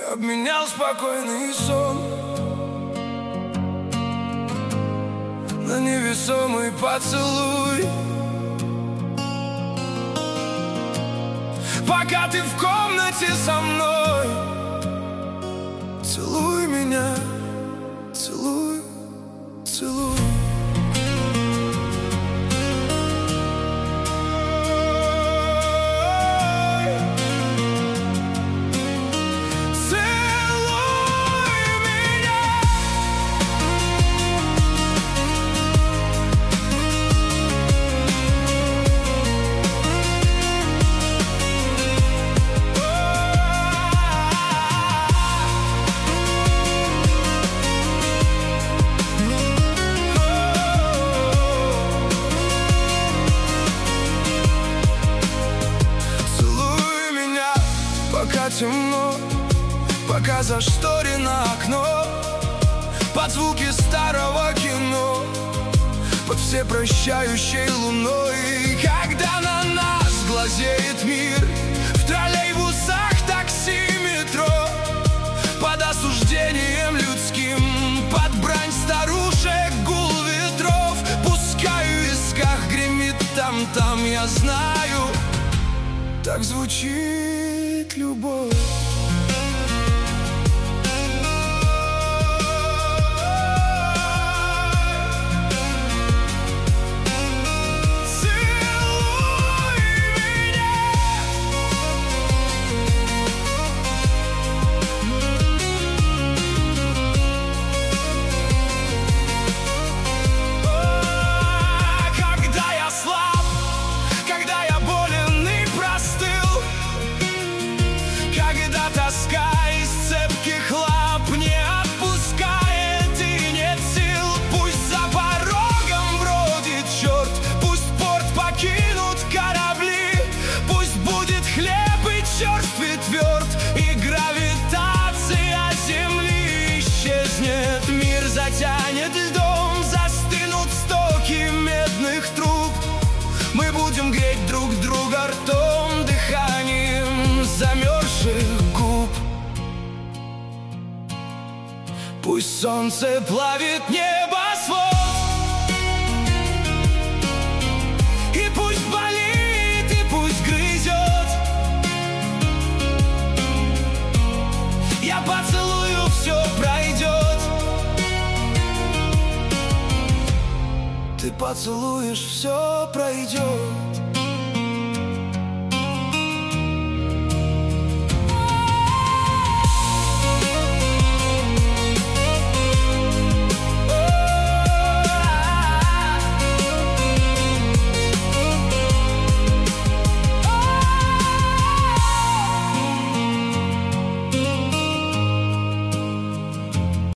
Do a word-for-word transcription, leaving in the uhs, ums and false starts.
обменял спокойный сон на невесомый поцелуй. Пока ты в комнате со мной, целуй меня, целуй, целуй. Пока темно, пока зашторено окно, под звуки старого кино, под всепрощающей луной. Когда на нас глазеет мир, в троллейбусах, такси, метро, под осуждением людским, под брань старушек, гул ветров. Пускай в висках гремит там-там, я знаю, так звучит любовь. Тоска из цепких лап не отпускает и нет сил. Пусть за порогом бродит черт, пусть порт покинут корабли, пусть будет хлеб и черствый тверд, и гравитация земли исчезнет. Мир затянет льдом, застынут стоки медных труб. Мы будем греть друг друга ртом, дыханием замерзших губ. Пусть солнце плавит небосвод, и пусть болит, и пусть грызет. Я поцелую, все пройдет. Ты поцелуешь, все пройдет.